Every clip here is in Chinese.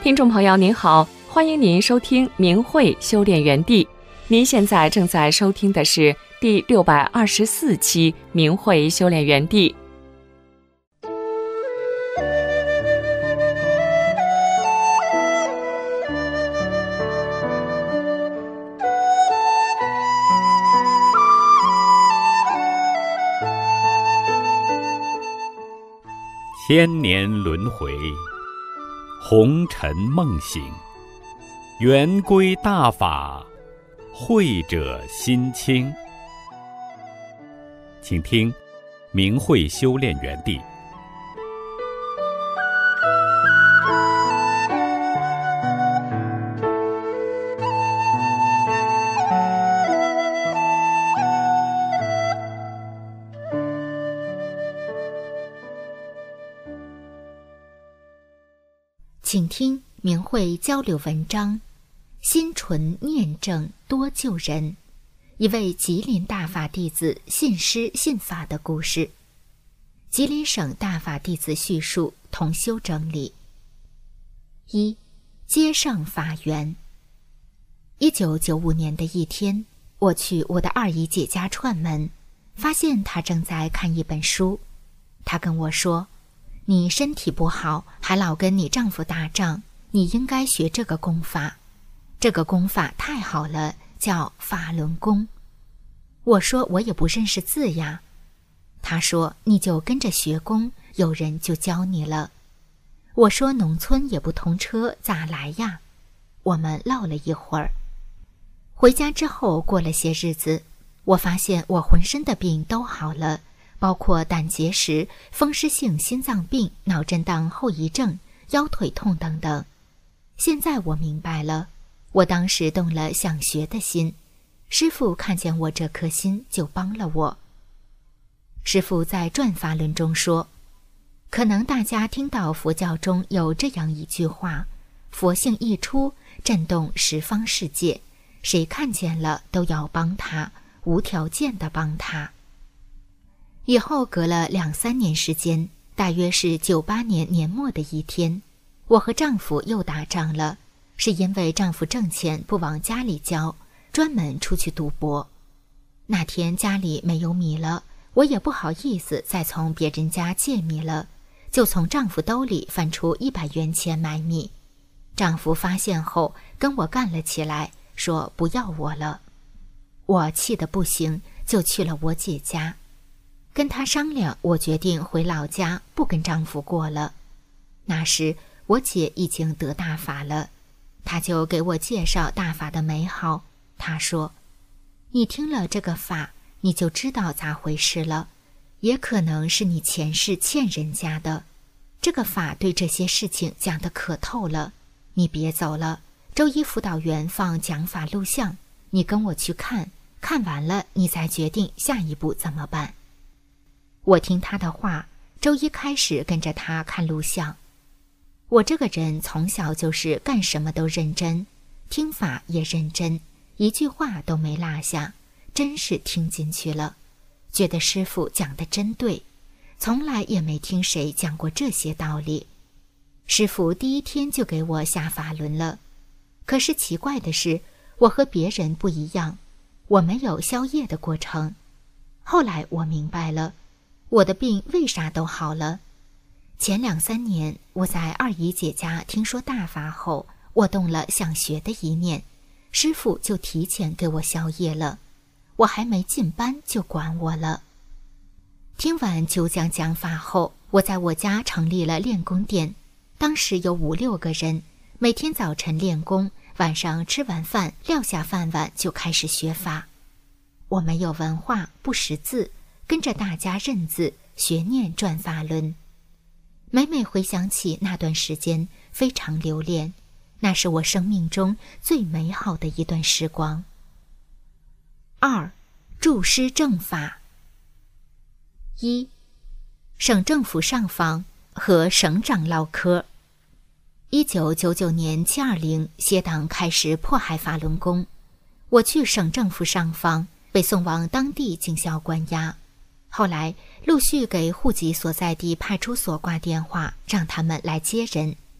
听众朋友您好，欢迎您收听明慧修炼园地。您现在正在收听的是第624期明慧修炼园地。 千年轮回，红尘梦醒，圆归大法，慧者心清。请听明慧修炼园地。 请听明慧交流文章，心纯念正多救人。一位吉林大法弟子信师信法的故事。吉林省大法弟子叙述，同修整理。一、接上法缘。1995年的一天，我去我的二姨姐家串门，发现她正在看一本书。她跟我说，你身体不好，还老跟你丈夫打仗，你应该学这个功法。这个功法太好了，叫法轮功。我说我也不认识字呀。她说你就跟着学功，有人就教你了。我说农村也不通车，咋来呀？我们唠了一会儿。回家之后过了些日子，我发现我浑身的病都好了，包括胆结石、风湿性心脏病、脑震荡后遗症、腰腿痛等等。现在我明白了，我当时动了想学的心，师父看见我这颗心就帮了我。师父在转法轮中说，可能大家听到佛教中有这样一句话，佛性一出，震动十方世界，谁看见了都要帮他，无条件的帮他。以后隔了2-3年时间，大约是98年年末的一天，我和丈夫又打仗了，是因为丈夫挣钱不往家里交，专门出去赌博。那天家里没有米了，我也不好意思再从别人家借米了，就从丈夫兜里翻出100元钱买米。丈夫发现后跟我干了起来，说不要我了。我气得不行，就去了我姐家。跟她商量，我决定回老家，不跟丈夫过了。那时我姐已经得大法了，她就给我介绍大法的美好。她说，你听了这个法，你就知道咋回事了，也可能是你前世欠人家的。这个法对这些事情讲得可透了，你别走了，周一辅导员放讲法录像，你跟我去看，看完了你再决定下一步怎么办。我听他的话，周一开始跟着他看录像。我这个人从小就是干什么都认真，听法也认真，一句话都没落下，真是听进去了，觉得师父讲得真对，从来也没听谁讲过这些道理。师父第一天就给我下法轮了，可是奇怪的是，我和别人不一样，我没有消业的过程。后来我明白了，我的病为啥都好了。前2-3年，我在二姨姐家听说大法后，我动了想学的一念，师父就提前给我消业了，我还没进班就管我了。听完9讲讲法后，我在我家成立了练功店，当时有5-6个人，每天早晨练功，晚上吃完饭撂下饭碗就开始学法。我没有文化，不识字，跟着大家认字学念转法轮。每每回想起那段时间，非常留恋，那是我生命中最美好的一段时光。2. 助师正法。1. 省政府上访，和省长唠嗑。1999年720，邪党开始迫害法轮功，我去省政府上访，被送往当地警校关押。后来陆续给户籍所在地派出所挂电话，让他们来接人。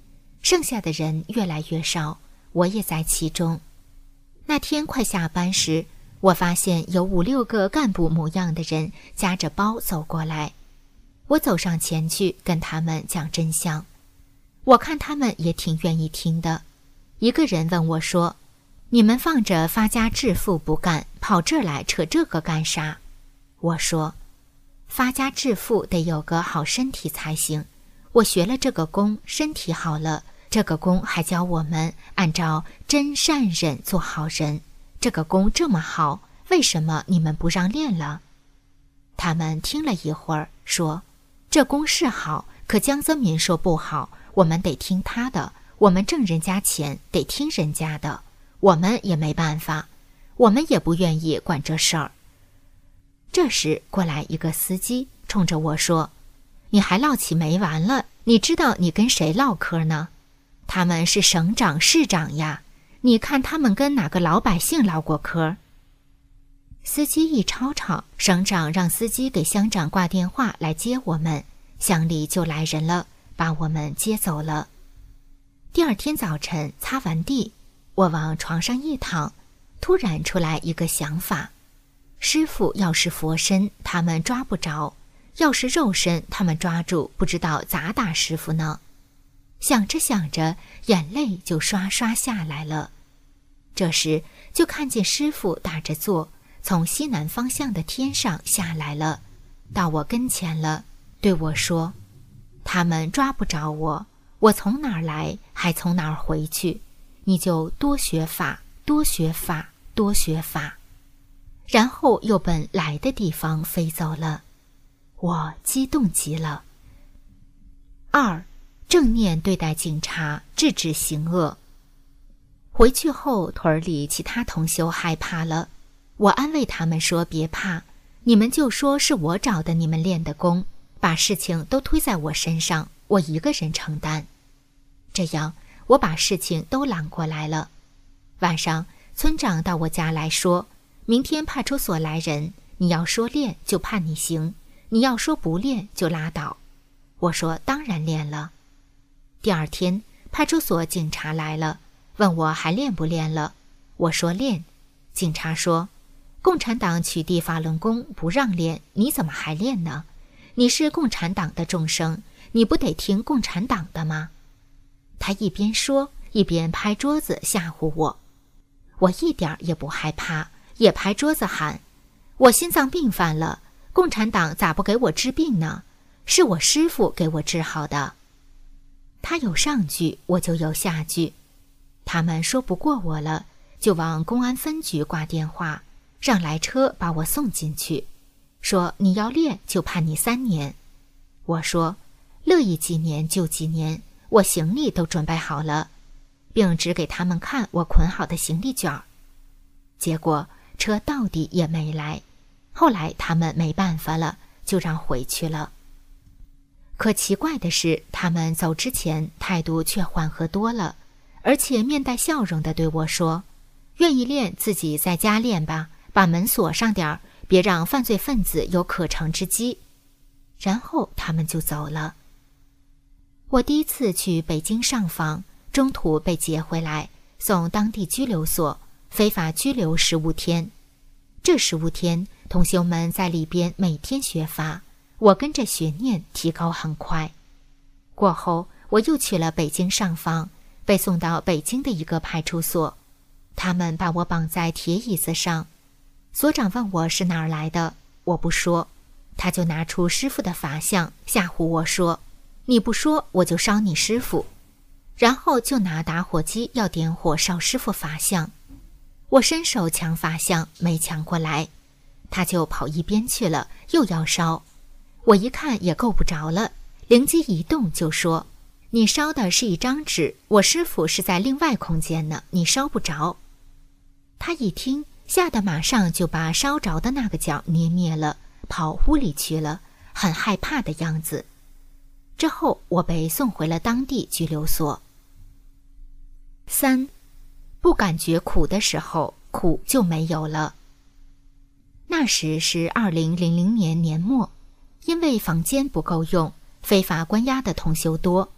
剩下的人越来越少，我也在其中。那天快下班时，我发现有5、6个干部模样的人夹着包走过来。我走上前去跟他们讲真相。我看他们也挺愿意听的。一个人问我说：“你们放着发家致富不干，跑这儿来扯这个干啥？”我说：“发家致富得有个好身体才行。我学了这个功，身体好了，这个功还教我们按照真善忍做好人。这个功这么好，为什么你们不让练了？”他们听了一会儿，说：“这功是好，可江泽民说不好，我们得听他的。我们挣人家钱，得听人家的。我们也没办法，我们也不愿意管这事儿。”这时过来一个司机，冲着我说：“你还唠起没完了？你知道你跟谁唠嗑呢？他们是省长市长呀，你看他们跟哪个老百姓唠过嗑？”司机一吵吵，省长让司机给乡长挂电话来接我们，乡里就来人了，把我们接走了。第二天早晨擦完地，我往床上一躺，突然出来一个想法：师傅要是佛身，他们抓不着；要是肉身，他们抓住，不知道咋打师傅呢。想着想着，眼泪就刷刷下来了。这时就看见师傅打着坐，从西南方向的天上下来了，到我跟前了，对我说：“他们抓不着我，我从哪儿来，还从哪儿回去，你就多学法，多学法，多学法。”然后又奔来的地方飞走了。我激动极了。2. 正念对待警察，制止行恶。回去后，屯里其他同修害怕了。我安慰他们说：“别怕，你们就说是我找的你们练的功，把事情都推在我身上，我一个人承担。”这样，我把事情都揽过来了。晚上，村长到我家来说：“明天派出所来人，你要说练就判你刑，你要说不练就拉倒。”我说：“当然练了。”第二天，派出所警察来了，问我还练不练了。我说练。警察说：“共产党取缔法轮功不让练，你怎么还练呢？你是共产党的众生，你不得听共产党的吗？”他一边说一边拍桌子吓唬我。我一点也不害怕，也拍桌子喊：“我心脏病犯了，共产党咋不给我治病呢？是我师父给我治好的。”他有上句，我就有下句。他们说不过我了，就往公安分局挂电话，让来车把我送进去，说：“你要练就判你3年。”我说：“乐意几年就几年，我行李都准备好了，并指给他们看我捆好的行李卷。”结果车到底也没来，后来他们没办法了，就让回去了。可奇怪的是，他们走之前态度却缓和多了，而且面带笑容地对我说：“愿意练自己在家练吧，把门锁上点儿，别让犯罪分子有可乘之机。”然后他们就走了。我第一次去北京上访，中途被劫回来，送当地拘留所，非法拘留15天。这15天，同修们在里边每天学法，我跟着学念，提高很快。过后，我又去了北京上访，被送到北京的一个派出所，他们把我绑在铁椅子上。所长问我是哪儿来的，我不说，他就拿出师父的法相吓唬我说：“你不说，我就烧你师父。”然后就拿打火机要点火烧师父法相。我伸手抢法相，没抢过来，他就跑一边去了，又要烧。我一看也够不着了，灵机一动就说：“你烧的是一张纸，我师父是在另外空间呢，你烧不着。”他一听，吓得马上就把烧着的那个角捏灭了，跑屋里去了，很害怕的样子。之后我被送回了当地拘留所。3. 不感觉苦的时候，苦就没有了。那时是2000年年末，因为房间不够用，非法关押的同修多，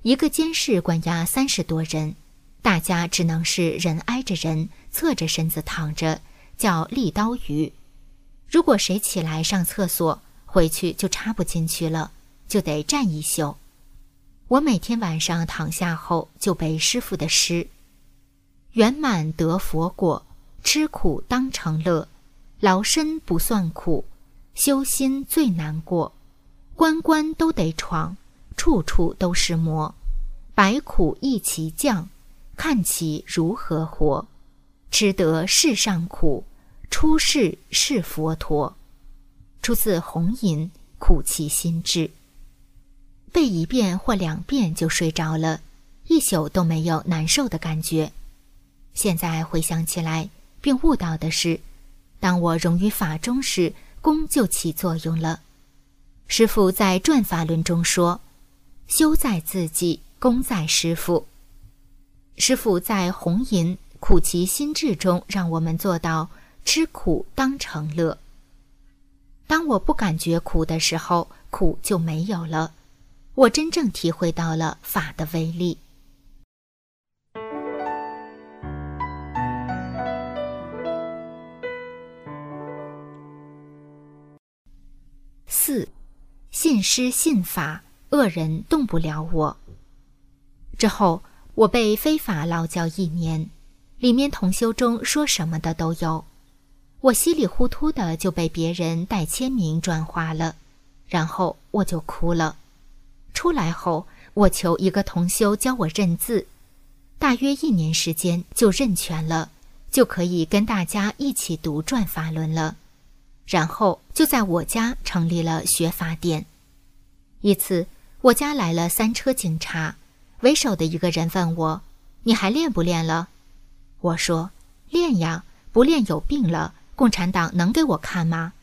一个监室关押30多人，大家只能是人挨着人，侧着身子躺着，叫立刀鱼。如果谁起来上厕所，回去就插不进去了，就得站一宿。我每天晚上躺下后就背师父的诗：圆满得佛果，吃苦当成乐，劳身不算苦，修心最难过，关关都得闯，处处都是磨，百苦一齐降，看其如何活，吃得世上苦，出世是佛陀。出自红吟，苦其心志。背1遍或2遍就睡着了，一宿都没有难受的感觉。现在回想起来，并悟到的是，当我融于法中时，功就起作用了。师父在《转法轮》中说：修在自己，功在师父。师父在红吟苦其心志中让我们做到吃苦当成乐。当我不感觉苦的时候，苦就没有了。我真正体会到了法的威力。4. 信师信法，恶人动不了我。之后我被非法劳教1年，里面同修中说什么的都有，我稀里糊涂的就被别人代签名转化了，然后我就哭了。出来后，我求一个同修教我认字，大约1年时间就认全了，就可以跟大家一起读转法轮了。然后就在我家成立了学法店。一次，我家来了3车警察，为首的一个人问我：你还练不练了？我说：练呀，不练有病了，共产党能给我看吗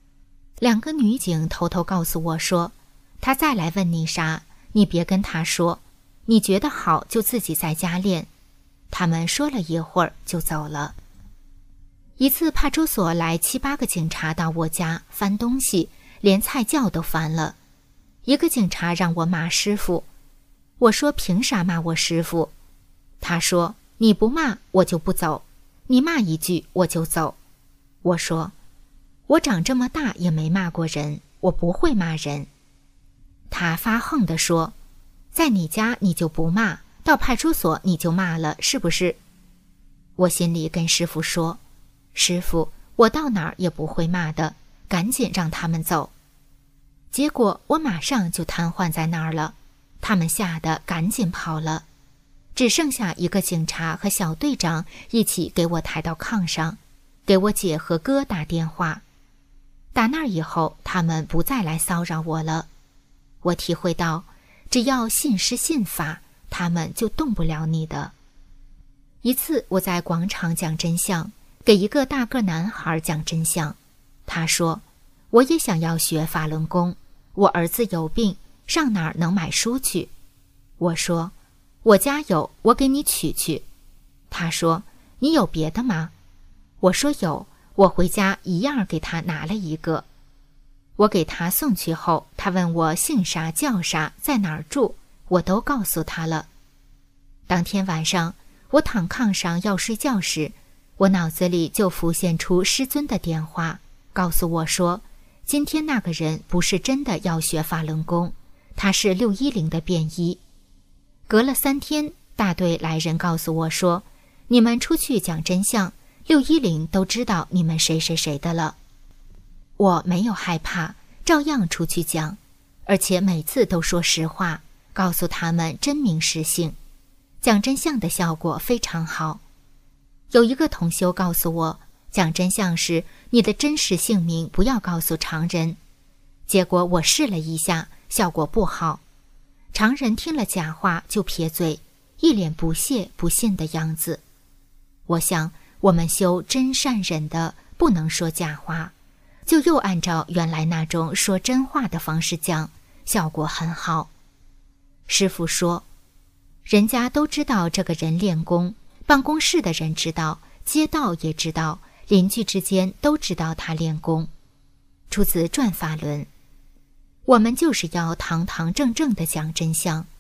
？2个女警偷偷告诉我说：他再来问你啥，你别跟他说，你觉得好就自己在家练。他们说了一会儿就走了。一次派出所来7、8个警察到我家翻东西，连菜窖都翻了。一个警察让我骂师父，我说凭啥骂我师父？他说你不骂我就不走，你骂一句我就走。我说我长这么大也没骂过人，我不会骂人。他发横地说：在你家你就不骂，到派出所你就骂了，是不是？我心里跟师父说：师父，我到哪儿也不会骂的，赶紧让他们走。结果我马上就瘫痪在那儿了，他们吓得赶紧跑了，只剩下一个警察和小队长一起给我抬到炕上，给我姐和哥打电话。打那儿以后，他们不再来骚扰我了。我体会到，只要信师信法，他们就动不了你的。一次我在广场讲真相，给一个大个男孩讲真相，他说：我也想要学法轮功，我儿子有病，上哪儿能买书去？我说：我家有，我给你取去。他说：你有别的吗？我说有，我回家一样给他拿了一个。我给他送去后，他问我姓啥叫啥，在哪儿住，我都告诉他了。当天晚上，我躺炕上要睡觉时，我脑子里就浮现出师尊的电话，告诉我说，今天那个人不是真的要学法轮功，他是610的便衣。隔了3天，大队来人告诉我说，你们出去讲真相，610都知道你们谁谁谁的了。我没有害怕，照样出去讲，而且每次都说实话，告诉他们真名实姓。讲真相的效果非常好。有一个同修告诉我，讲真相时你的真实姓名不要告诉常人。结果我试了一下，效果不好。常人听了假话就撇嘴，一脸不屑不信的样子。我想我们修真善忍的不能说假话，就又按照原来那种说真话的方式讲，效果很好。师父说，人家都知道这个人练功，办公室的人知道，街道也知道，邻居之间都知道他练功。出自《转法轮》。我们就是要堂堂正正地讲真相，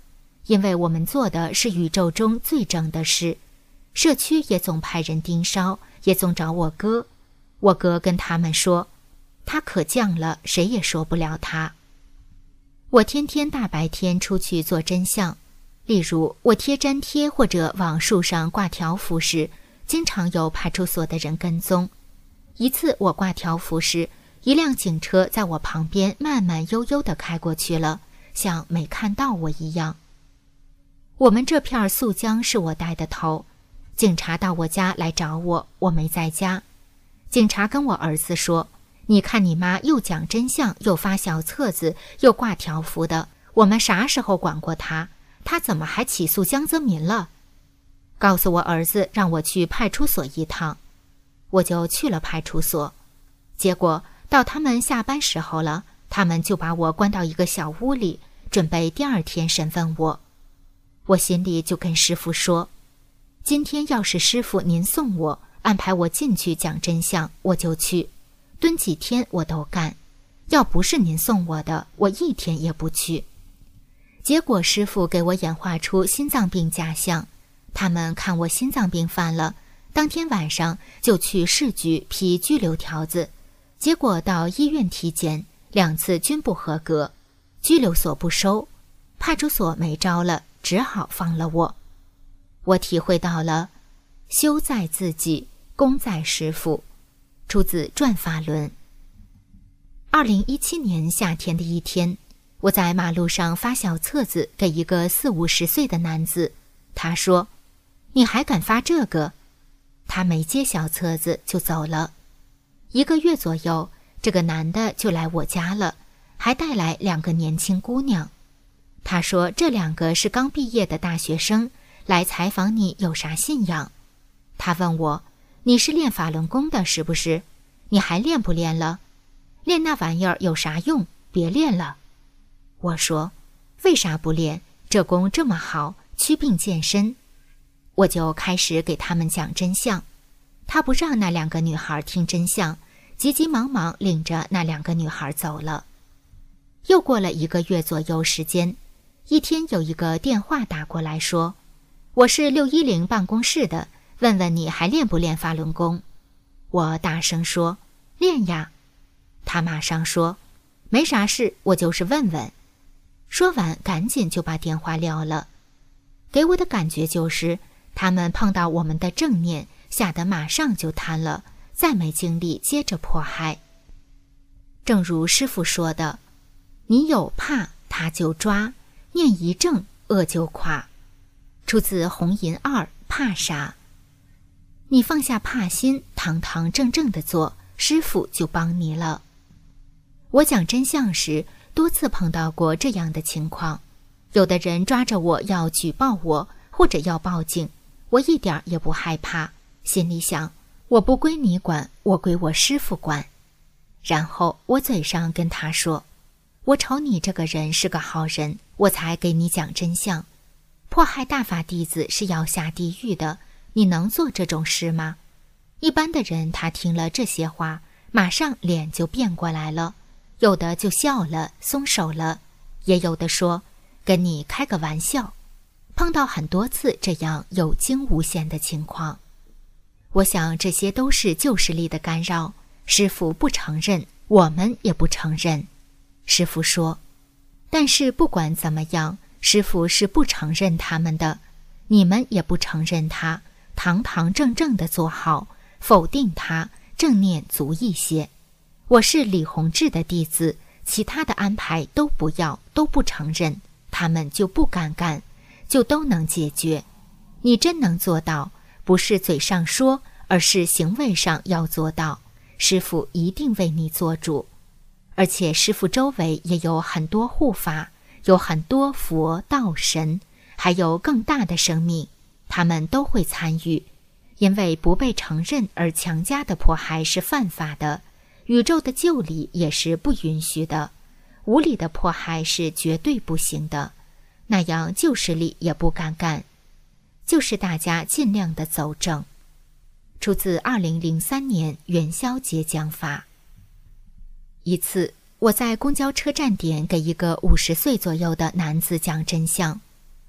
因为我们做的是宇宙中最正的事。社区也总派人盯梢，也总找我哥。我哥跟他们说，他可犟了，谁也说不了他。我天天大白天出去做真相，例如我贴粘贴或者往树上挂条幅时，经常有派出所的人跟踪。一次我挂条幅时，一辆警车在我旁边慢慢悠悠地开过去了，像没看到我一样。我们这片宿江是我带的头，警察到我家来找我，我没在家。警察跟我儿子说，你看你妈又讲真相，又发小册子，又挂条幅的，我们啥时候管过她？她怎么还起诉江泽民了？告诉我儿子让我去派出所一趟。我就去了派出所，结果到他们下班时候了，他们就把我关到一个小屋里，准备第二天审问我。我心里就跟师父说，今天要是师父您送我，安排我进去讲真相，我就去，蹲几天我都干。要不是您送我的，我一天也不去。结果师父给我演化出心脏病假象，他们看我心脏病犯了，当天晚上就去市局批拘留条子，结果到医院体检，2次均不合格，拘留所不收，派出所没招了，只好放了我。我体会到了修在自己，功在师父，出自《转法轮》。2017年夏天的一天，我在马路上发小册子给一个40-50岁的男子，他说，你还敢发这个？他没接小册子就走了。1个月左右，这个男的就来我家了，还带来2个年轻姑娘。他说这2个是刚毕业的大学生，来采访你有啥信仰。他问我，你是练法轮功的是不是？你还练不练了？练那玩意儿有啥用？别练了。我说，为啥不练？这功这么好，祛病健身。我就开始给他们讲真相。他不让那2个女孩听真相，急急忙忙领着那2个女孩走了。又过了1个月左右时间，一天有一个电话打过来说，我是610办公室的，问问你还练不练法轮功？我大声说，练呀。他马上说，没啥事，我就是问问。说完赶紧就把电话撂了。给我的感觉就是他们碰到我们的正念，吓得马上就瘫了，再没精力接着迫害。正如师父说的，你有怕他就抓，念一正恶就垮，出自红银2怕啥。你放下怕心，堂堂正正的做，师父就帮你了。我讲真相时多次碰到过这样的情况，有的人抓着我要举报我，或者要报警，我一点也不害怕，心里想，我不归你管，我归我师父管。然后我嘴上跟他说，我瞅你这个人是个好人，我才给你讲真相。迫害大法弟子是要下地狱的，你能做这种事吗？一般的人他听了这些话，马上脸就变过来了，有的就笑了，松手了，也有的说，跟你开个玩笑。碰到很多次这样有惊无险的情况。我想这些都是旧势力的干扰，师父不承认，我们也不承认。师父说，但是不管怎么样，师父是不承认他们的，你们也不承认他，堂堂正正的做好，否定他，正念足一些。我是李洪志的弟子，其他的安排都不要，都不承认，他们就不敢干，就都能解决。你真能做到，不是嘴上说，而是行为上要做到，师父一定为你做主。而且师父周围也有很多护法，有很多佛道神，还有更大的生命，他们都会参与。因为不被承认而强加的迫害是犯法的，宇宙的旧理也是不允许的，无理的迫害是绝对不行的，那样旧势力也不敢干。就是大家尽量的走正。出自2003年元宵节讲法。一次，我在公交车站点给一个50岁左右的男子讲真相，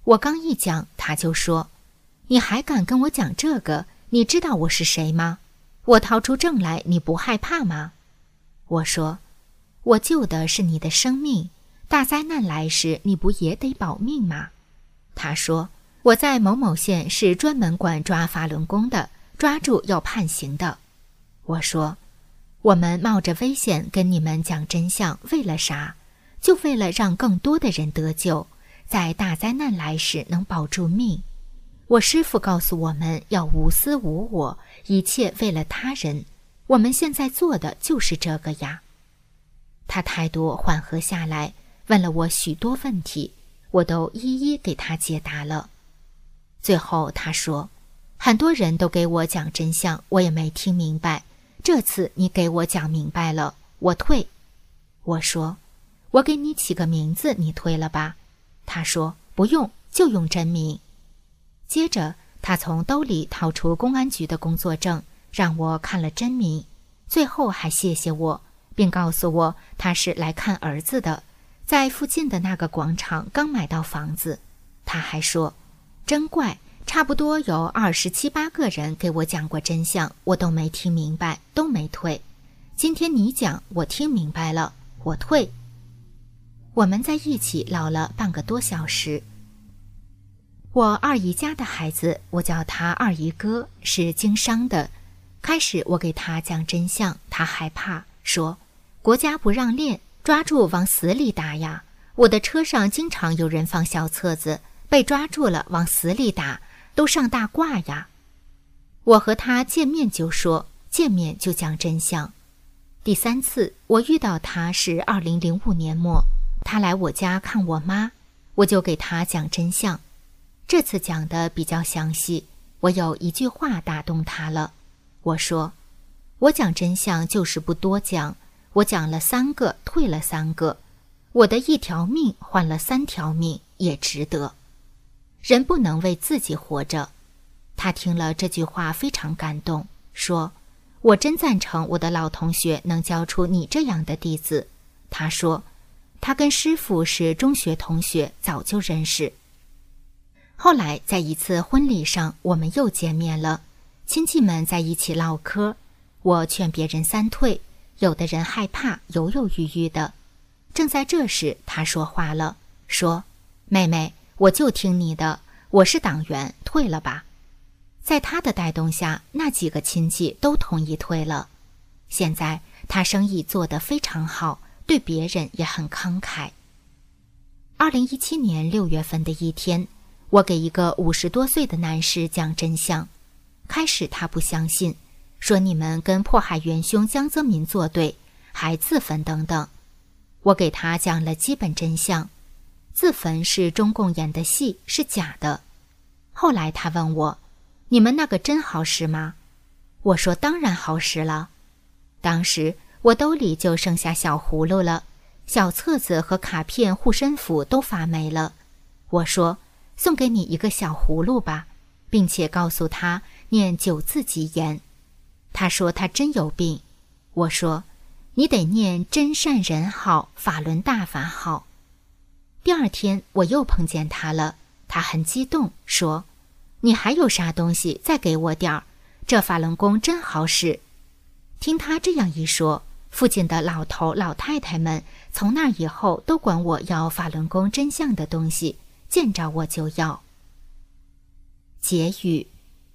我刚一讲，他就说：“你还敢跟我讲这个？你知道我是谁吗？我掏出证来，你不害怕吗？”我说：“我救的是你的生命，大灾难来时，你不也得保命吗？”他说：“我在某某县是专门管抓法轮功的，抓住要判刑的。”我说：“我们冒着危险跟你们讲真相，为了啥？就为了让更多的人得救，在大灾难来时能保住命。我师父告诉我们要无私无我，一切为了他人。我们现在做的就是这个呀。”他态度缓和下来，问了我许多问题，我都一一给他解答了。最后他说：“很多人都给我讲真相，我也没听明白。这次你给我讲明白了，我退。”我说：“我给你起个名字，你退了吧？”他说：“不用，就用真名。”接着他从兜里掏出公安局的工作证，让我看了真名，最后还谢谢我，并告诉我他是来看儿子的，在附近的那个广场刚买到房子。他还说：“真怪，差不多有27、8个人给我讲过真相，我都没听明白，都没退。今天你讲，我听明白了，我退。”我们在一起唠了半个多小时。我二姨家的孩子，我叫他二姨哥，是经商的。开始我给他讲真相，他害怕，说：“国家不让练，抓住往死里打呀！我的车上经常有人放小册子，被抓住了往死里打，都上大挂呀。”我和他见面就说，见面就讲真相。第3次我遇到他是2005年末，他来我家看我妈，我就给他讲真相。这次讲的比较详细，我有一句话打动他了。我说：“我讲真相就是不多讲，我讲了3个，退了3个，我的1条命换了3条命，也值得。人不能为自己活着。”他听了这句话非常感动，说：“我真赞成我的老同学能教出你这样的弟子。”他说他跟师父是中学同学，早就认识。后来在一次婚礼上，我们又见面了，亲戚们在一起唠嗑，我劝别人3退，有的人害怕，犹犹豫豫的。正在这时，他说话了，说：“妹妹，我就听你的，我是党员，退了吧。”在他的带动下，那几个亲戚都同意退了。现在他生意做得非常好，对别人也很慷慨。2017年6月份的一天，我给一个50多岁的男士讲真相。开始他不相信，说你们跟迫害元凶江泽民作对，还自焚等等。我给他讲了基本真相，自焚是中共演的戏，是假的。后来他问我：“你们那个真好使吗？”我说：“当然好使了。”当时我兜里就剩下小葫芦了，小册子和卡片、护身符都发霉了。我说：“送给你一个小葫芦吧，并且告诉他念9字吉言。”他说他真有病。我说：“你得念真善人好，法轮大法好。”第2天我又碰见他了，他很激动，说：“你还有啥东西，再给我点儿，这法轮功真好使。”听他这样一说，附近的老头老太太们从那以后都管我要法轮功真相的东西，见着我就要。结语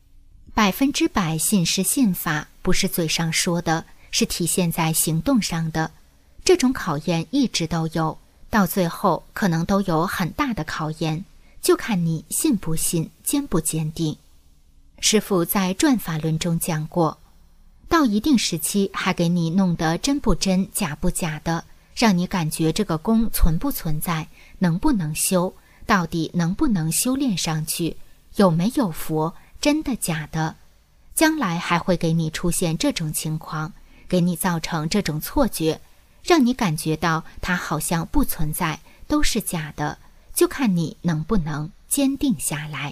：100%信师信法，不是嘴上说的，是体现在行动上的。这种考验一直都有，到最后可能都有很大的考验，就看你信不信，坚不坚定。师父在转法轮中讲过，到一定时期还给你弄得真不真，假不假的，让你感觉这个功存不存在，能不能修，到底能不能修炼上去，有没有佛，真的假的。将来还会给你出现这种情况，给你造成这种错觉，让你感觉到它好像不存在，都是假的，就看你能不能坚定下来。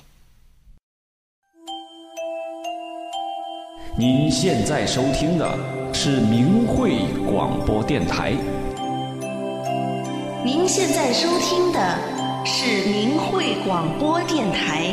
您现在收听的是明慧广播电台。 您现在收听的是明慧广播电台。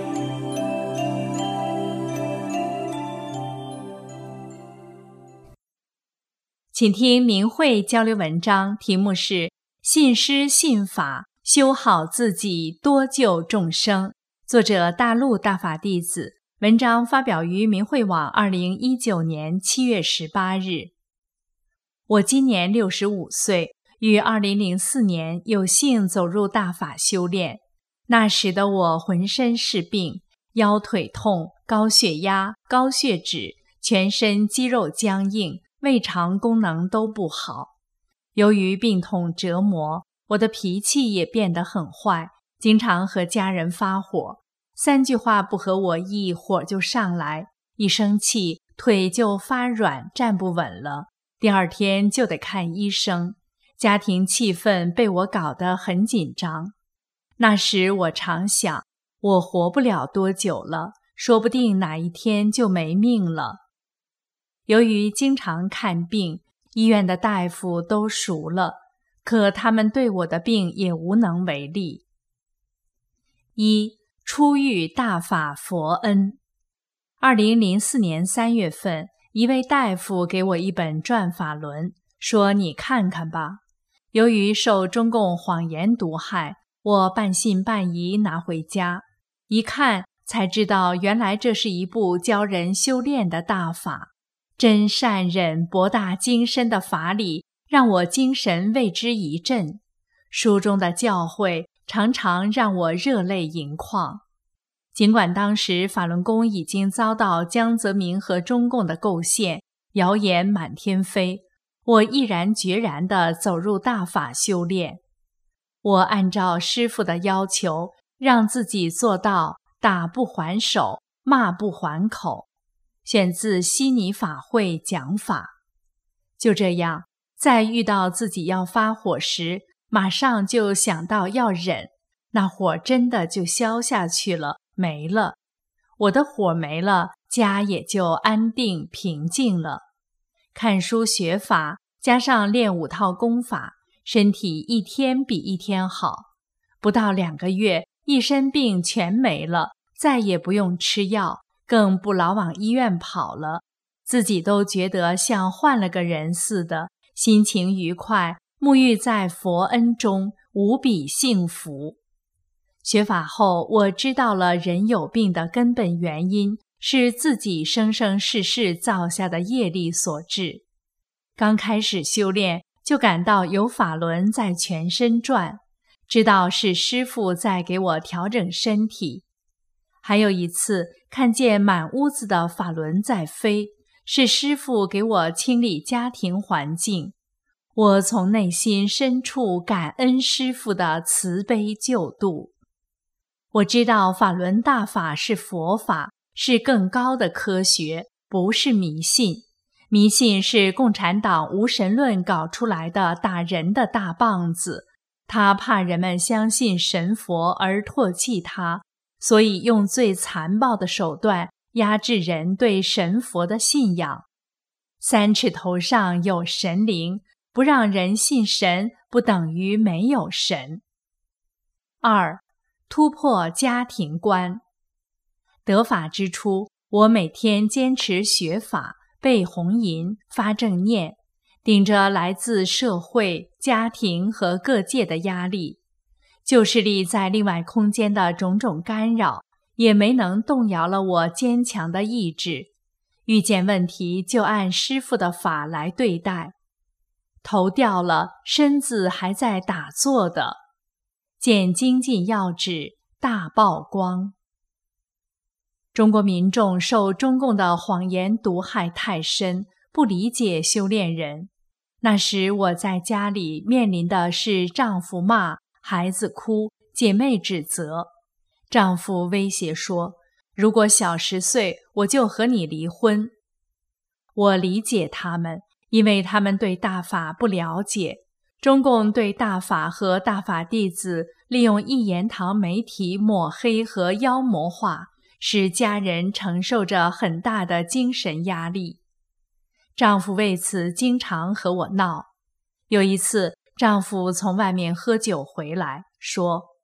请听明慧交流文章，题目是信师信法，修好自己，多救众生。作者大陆大法弟子，文章发表于明慧网2019年7月18日。我今年65岁，于2004年有幸走入大法修炼。那时的我浑身是病，腰腿痛，高血压、高血脂，全身肌肉僵硬，胃肠功能都不好。由于病痛折磨，我的脾气也变得很坏，经常和家人发火，3句话不合我意，火就上来，一生气腿就发软，站不稳了，第2天就得看医生。家庭气氛被我搞得很紧张。那时我常想，我活不了多久了，说不定哪一天就没命了。由于经常看病，医院的大夫都熟了，可他们对我的病也无能为力。1. 初遇大法佛恩。2004年3月份，一位大夫给我一本转法轮，说你看看吧。由于受中共谎言毒害，我半信半疑拿回家，一看才知道原来这是一部教人修炼的大法，真善忍博大精深的法理让我精神为之一振。书中的教诲常常让我热泪盈眶。尽管当时法轮功已经遭到江泽民和中共的构陷，谣言满天飞，我毅然决然地走入大法修炼。我按照师父的要求，让自己做到打不还手，骂不还口。选自悉尼法会讲法。就这样，在遇到自己要发火时，马上就想到要忍，那火真的就消下去了，没了。我的火没了，家也就安定平静了。看书学法，加上练5套功法，身体一天比一天好。不到2个月，一身病全没了，再也不用吃药，更不老往医院跑了，自己都觉得像换了个人似的，心情愉快，沐浴在佛恩中，无比幸福。学法后，我知道了人有病的根本原因是自己生生世世造下的业力所致。刚开始修炼，就感到有法轮在全身转，知道是师父在给我调整身体。还有一次看见满屋子的法轮在飞，是师父给我清理家庭环境。我从内心深处感恩师父的慈悲救度。我知道法轮大法是佛法，是更高的科学，不是迷信。迷信是共产党无神论搞出来的打人的大棒子，他怕人们相信神佛而唾弃他，所以用最残暴的手段压制人对神佛的信仰。3尺头上有神灵，不让人信神，不等于没有神。2. 突破家庭观。得法之初，我每天坚持学法，背弘淫，发正念，顶着来自社会、家庭和各界的压力，旧势力在另外空间的种种干扰，也没能动摇了我坚强的意志。遇见问题就按师父的法来对待。头掉了，身子还在打坐的。见精进要旨，大曝光。中国民众受中共的谎言毒害太深，不理解修炼人。那时我在家里面临的是丈夫骂，孩子哭，姐妹指责。丈夫威胁说，如果小10岁，我就和你离婚。我理解他们，因为他们对大法不了解。中共对大法和大法弟子利用一言堂媒体抹黑和妖魔化，使家人承受着很大的精神压力。丈夫为此经常和我闹。有一次，丈夫从外面喝酒回来，说：“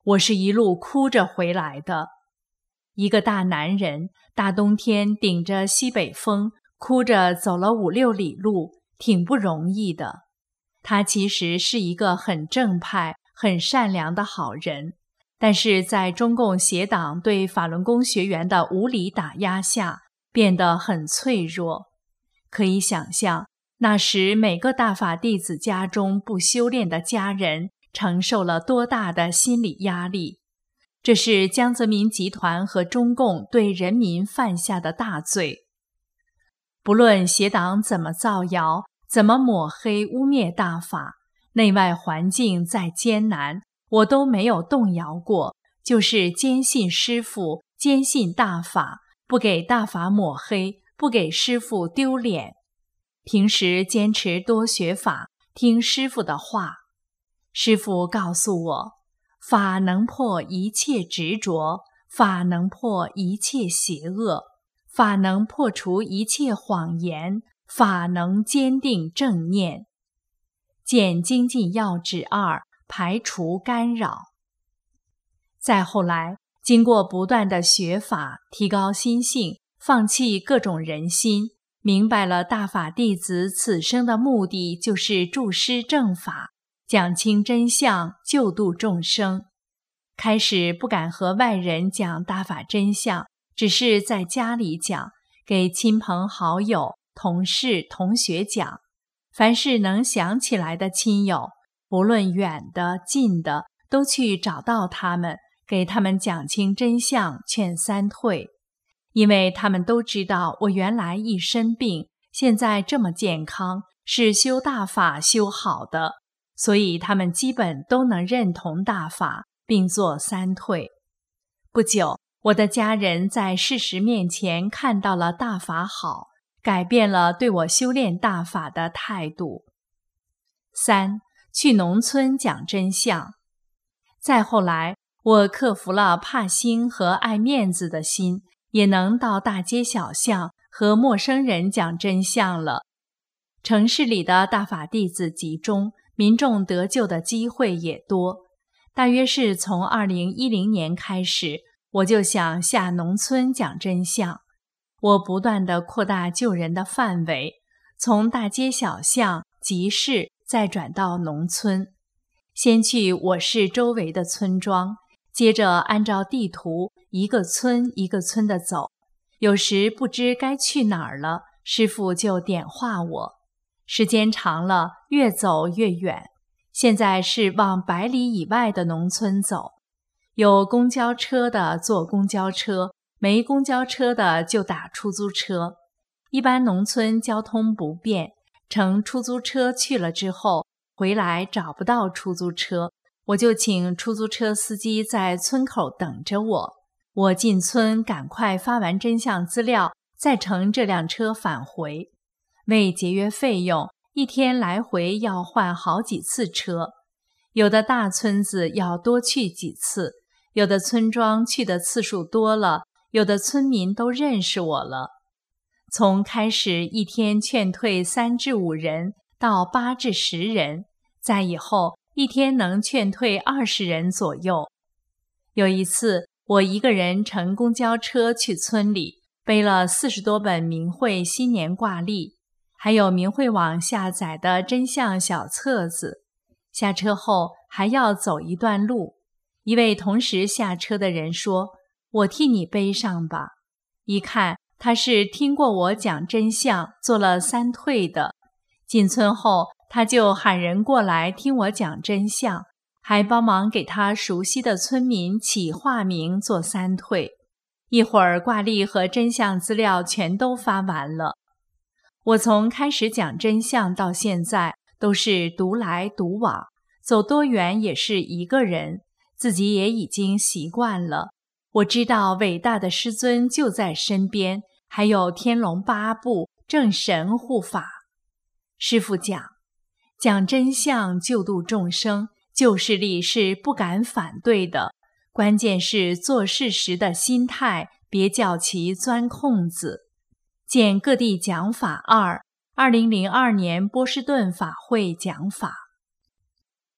我是一路哭着回来的。一个大男人，大冬天顶着西北风，哭着走了5-6里路，挺不容易的。他其实是一个很正派、很善良的好人，但是在中共邪党对法轮功学员的无理打压下，变得很脆弱。可以想象，那时每个大法弟子家中不修炼的家人承受了多大的心理压力。这是江泽民集团和中共对人民犯下的大罪。不论邪党怎么造谣，怎么抹黑污蔑大法，内外环境再艰难，我都没有动摇过，就是坚信师父，坚信大法，不给大法抹黑，不给师父丢脸。平时坚持多学法，听师父的话。师父告诉我，法能破一切执着，法能破一切邪恶，法能破除一切谎言，法能坚定正念。见精进要旨2，排除干扰。再后来，经过不断的学法，提高心性，放弃各种人心，明白了大法弟子此生的目的就是助师正法，讲清真相，救度众生。开始不敢和外人讲大法真相，只是在家里讲，给亲朋好友、同事、同学讲。凡是能想起来的亲友，不论远的近的，都去找到他们，给他们讲清真相，劝三退。因为他们都知道我原来一身病，现在这么健康，是修大法修好的，所以他们基本都能认同大法，并做三退。不久，我的家人在事实面前看到了大法好，改变了对我修炼大法的态度。3. 去农村讲真相。再后来，我克服了怕sinh和爱面子的心，也能到大街小巷和陌生人讲真相了。城市里的大法弟子集中，民众得救的机会也多。大约是从2010年开始，我就想下农村讲真相。我不断地扩大救人的范围，从大街小巷、集市再转到农村。先去我市周围的村庄，接着按照地图一个村一个村地走。有时不知该去哪儿了，师父就点化我。时间长了，越走越远。现在是往100里以外的农村走，有公交车的坐公交车，没公交车的就打出租车。一般农村交通不便，乘出租车去了之后，回来找不到出租车，我就请出租车司机在村口等着我。我进村赶快发完真相资料，再乘这辆车返回。为节约费用，一天来回要换好几次车。有的大村子要多去几次，有的村庄去的次数多了，有的村民都认识我了。从开始一天劝退3至5人到8至10人，再以后一天能劝退20人左右。有一次，我一个人乘公交车去村里，背了40多本明慧新年挂历，还有明慧网下载的真相小册子。下车后还要走一段路，一位同时下车的人说：“我替你背上吧。”一看他是听过我讲真相，做了3退的。进村后，他就喊人过来听我讲真相，还帮忙给他熟悉的村民起化名做3退。一会儿挂历和真相资料全都发完了。我从开始讲真相到现在都是独来独往，走多远也是一个人，自己也已经习惯了。我知道伟大的师尊就在身边，还有天龙八部、正神护法。师父讲真相救度众生，旧势力是不敢反对的，关键是做事时的心态，别叫其钻空子。见各地讲法2，2002年波士顿法会讲法。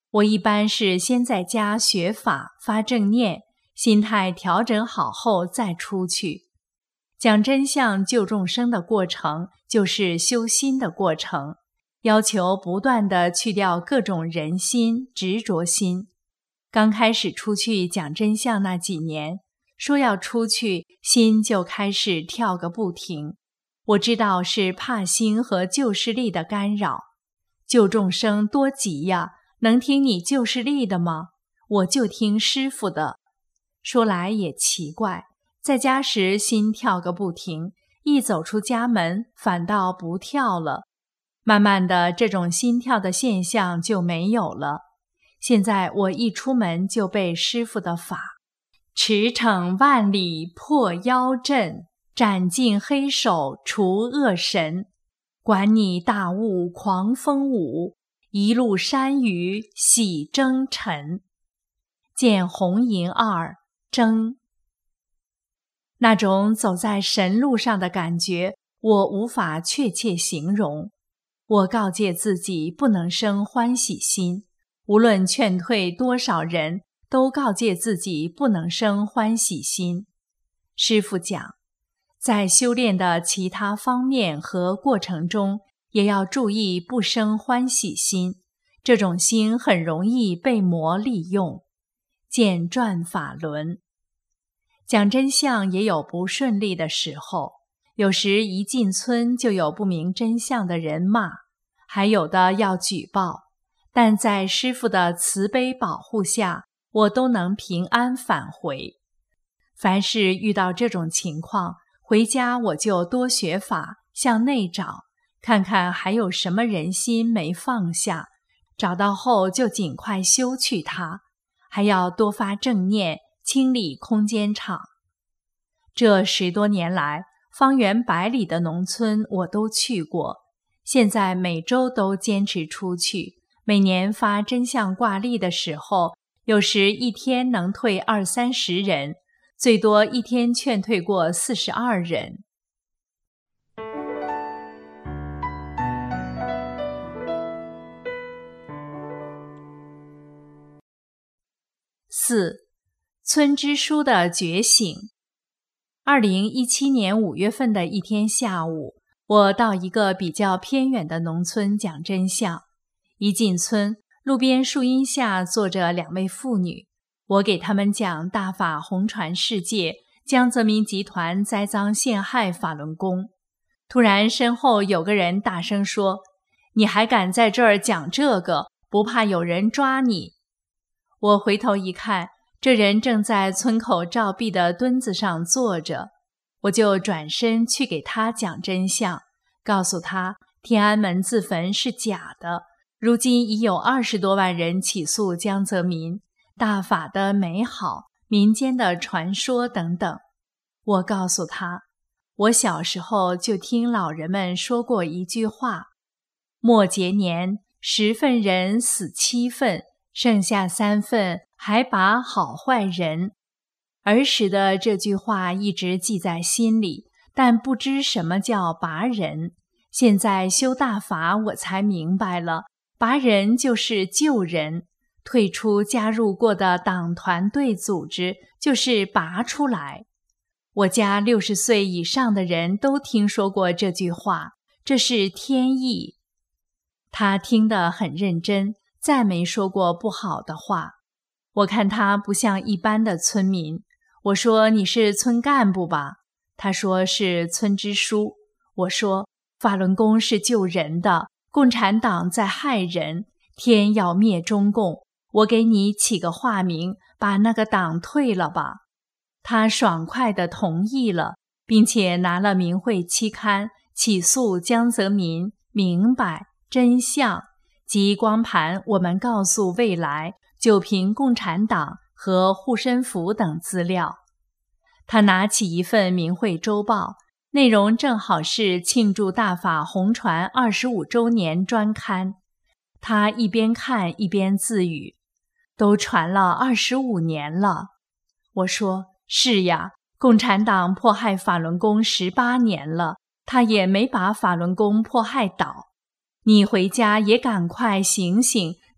我一般是先在家学法发正念，心态调整好后再出去。讲真相救众生的过程就是修心的过程，要求不断地去掉各种人心、执着心。刚开始出去讲真相那几年，说要出去，心就开始跳个不停。我知道是怕心和旧势力的干扰。救众生多急呀，能听你旧势力的吗？我就听师父的。说来也奇怪，在家时心跳个不停，一走出家门反倒不跳了。慢慢的，这种心跳的现象就没有了。现在我一出门就背师父的法，驰骋万里破妖阵，斩尽黑手除恶神，管你大雾狂风舞，一路山雨洗征尘。见红银二征。那种走在神路上的感觉，我无法确切形容。我告诫自己不能生欢喜心，无论劝退多少人，都告诫自己不能生欢喜心。师父讲，在修炼的其他方面和过程中，也要注意不生欢喜心，这种心很容易被魔利用。见转法轮。讲真相也有不顺利的时候，有时一进村就有不明真相的人骂，还有的要举报，但在师父的慈悲保护下，我都能平安返回。凡是遇到这种情况，回家我就多学法，向内找，看看还有什么人心没放下，找到后就尽快修去它，还要多发正念，清理空间场。这10多年来，方圆100里的农村我都去过，现在每周都坚持出去，每年发真相挂历的时候，有时一天能退20-30人，最多一天劝退过42人。4. 村支书的觉醒。2017年5月份的一天下午，我到一个比较偏远的农村讲真相。一进村，路边树荫下坐着2位妇女，我给他们讲大法红传世界，江泽民集团栽赃陷害法轮功。突然身后有个人大声说：“你还敢在这儿讲这个，不怕有人抓你？”我回头一看，这人正在村口照壁的墩子上坐着，我就转身去给他讲真相，告诉他天安门自焚是假的，如今已有20多万人起诉江泽民，大法的美好，民间的传说等等。我告诉他，我小时候就听老人们说过一句话：末节年10份人死7份，剩下3份还把好坏人。儿时的这句话一直记在心里，但不知什么叫拔人。现在修大法我才明白了，拔人就是救人，退出加入过的党团队组织就是拔出来。我家60岁以上的人都听说过这句话，这是天意。他听得很认真，再没说过不好的话。我看他不像一般的村民，我说你是村干部吧？他说是村支书。我说法轮功是救人的，共产党在害人，天要灭中共，我给你起个化名，把那个党退了吧。他爽快地同意了，并且拿了明慧期刊起诉江泽民，明白真相及光盘我们告诉未来，就凭共产党和护身符等资料。他拿起一份明慧周报，内容正好是庆祝大法红传25周年专刊。他一边看一边自语，都传了25年了。我说是呀，共产党迫害法轮功18年了，他也没把法轮功迫害倒。你回家也赶快醒醒，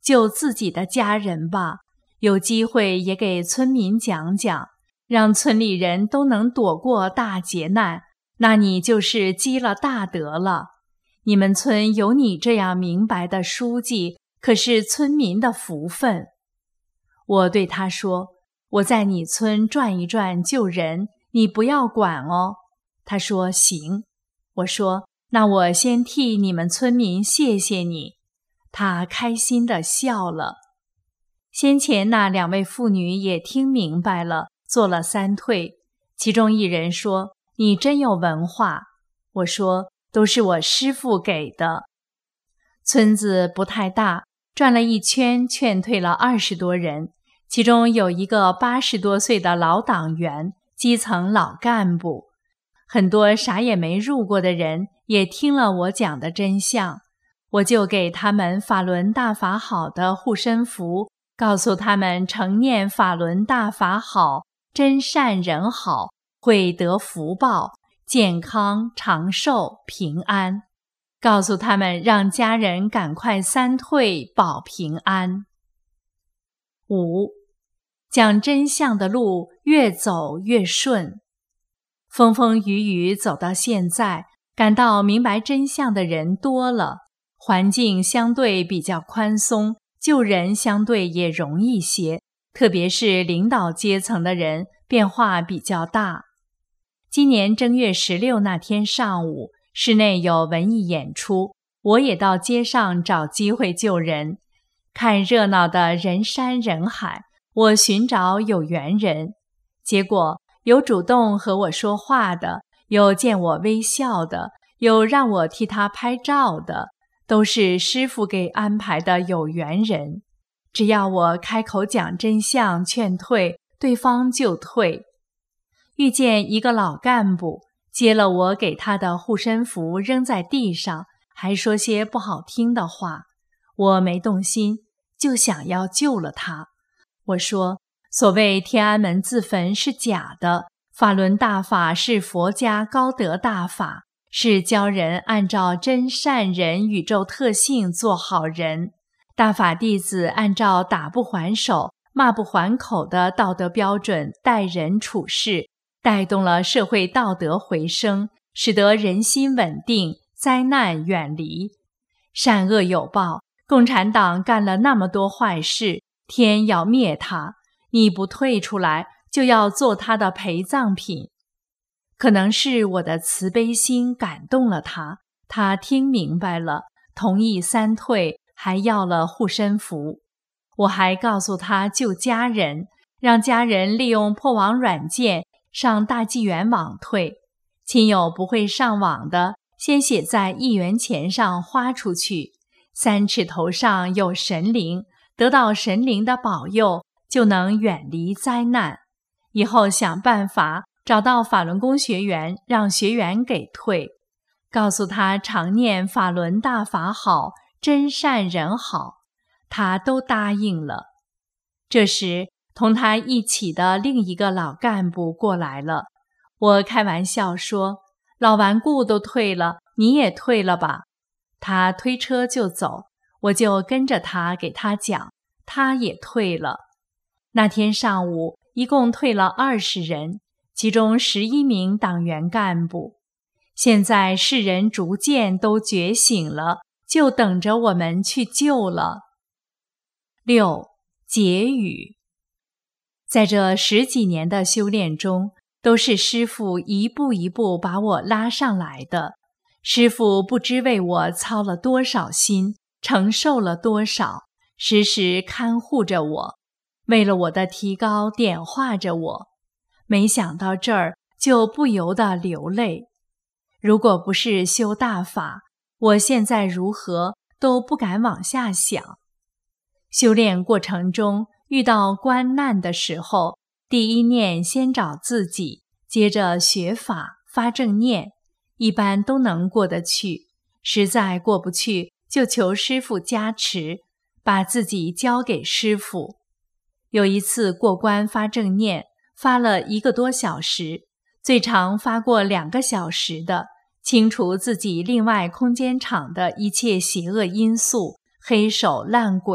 救自己的家人吧，有机会也给村民讲讲，让村里人都能躲过大劫难，那你就是积了大德了。你们村有你这样明白的书记，可是村民的福分。我对他说，我在你村转一转救人，你不要管哦。他说行。我说那我先替你们村民谢谢你。他开心地笑了。先前那2位妇女也听明白了，做了3退。其中一人说，你真有文化。我说都是我师父给的。村子不太大，转了一圈，劝退了20多人，其中有一个80多岁的老党员，基层老干部。很多啥也没入过的人也听了我讲的真相，我就给他们法轮大法好的护身符，告诉他们常念法轮大法好，真善人好，会得福报，健康长寿平安，告诉他们让家人赶快3退保平安。5. 讲真相的路越走越顺。风风雨雨走到现在，感到明白真相的人多了，环境相对比较宽松，救人相对也容易些，特别是领导阶层的人变化比较大。今年正月16那天上午，室内有文艺演出，我也到街上找机会救人。看热闹的人山人海，我寻找有缘人，结果有主动和我说话的，有见我微笑的，有让我替他拍照的，都是师父给安排的有缘人。只要我开口讲真相劝退，对方就退。遇见一个老干部，接了我给他的护身符扔在地上，还说些不好听的话。我没动心，就想要救了他。我说，所谓天安门自焚是假的，法轮大法是佛家高德大法，是教人按照真善人宇宙特性做好人。大法弟子按照打不还手、骂不还口的道德标准待人处事，带动了社会道德回升，使得人心稳定，灾难远离。善恶有报，共产党干了那么多坏事，天要灭他，你不退出来，就要做他的陪葬品。可能是我的慈悲心感动了他，他听明白了，同意3退，还要了护身符。我还告诉他救家人，让家人利用破网软件上大纪元网退，亲友不会上网的，先写在1元钱上花出去，3尺头上有神灵，得到神灵的保佑，就能远离灾难。以后想办法找到法轮功学员，让学员给退，告诉他常念法轮大法好，真善人好，他都答应了。这时同他一起的另一个老干部过来了，我开玩笑说，老顽固都退了，你也退了吧。他推车就走，我就跟着他给他讲，他也退了。那天上午一共退了20人，其中11名党员干部。现在世人逐渐都觉醒了，就等着我们去救了。6. 结语。在这10几年的修炼中，都是师父一步一步把我拉上来的。师父不知为我操了多少心，承受了多少，时时看护着我，为了我的提高点化着我。没想到这儿，就不由得流泪。如果不是修大法，我现在如何都不敢往下想。修炼过程中遇到关难的时候，第一念先找自己，接着学法发正念，一般都能过得去。实在过不去，就求师父加持，把自己交给师父。有一次过关发正念，发了1个多小时，最长发过2个小时的，清除自己另外空间场的一切邪恶因素、黑手烂鬼，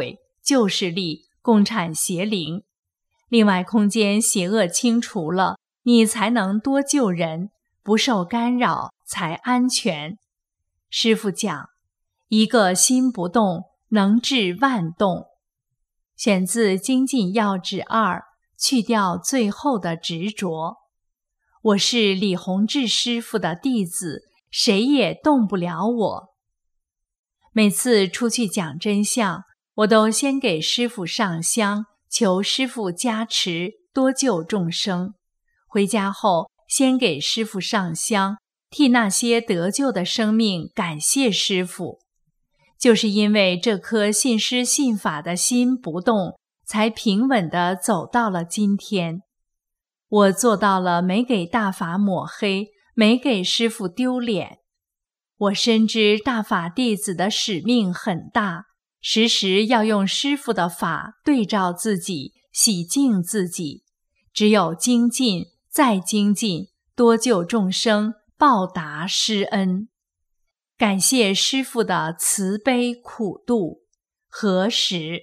旧势力、共产邪灵。另外，空间邪恶清除了，你才能多救人，不受干扰才安全。师父讲，一个心不动，能治万动。选自《精进要旨2》，去掉最后的执着。我是李洪志师父的弟子，谁也动不了我。每次出去讲真相，我都先给师父上香，求师父加持，多救众生。回家后，先给师父上香，替那些得救的生命感谢师父。就是因为这颗信师信法的心不动，才平稳地走到了今天。我做到了没给大法抹黑，没给师父丢脸。我深知大法弟子的使命很大，时时要用师父的法对照自己，洗净自己。只有精进，再精进，多救众生，报答师恩。感谢师父的慈悲苦度。何时？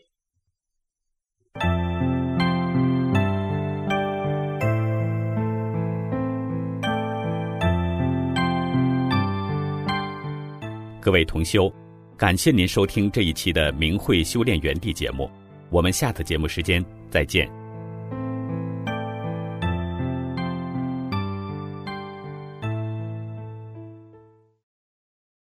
各位同修，感谢您收听这一期的明慧修炼园地节目，我们下次节目时间再见。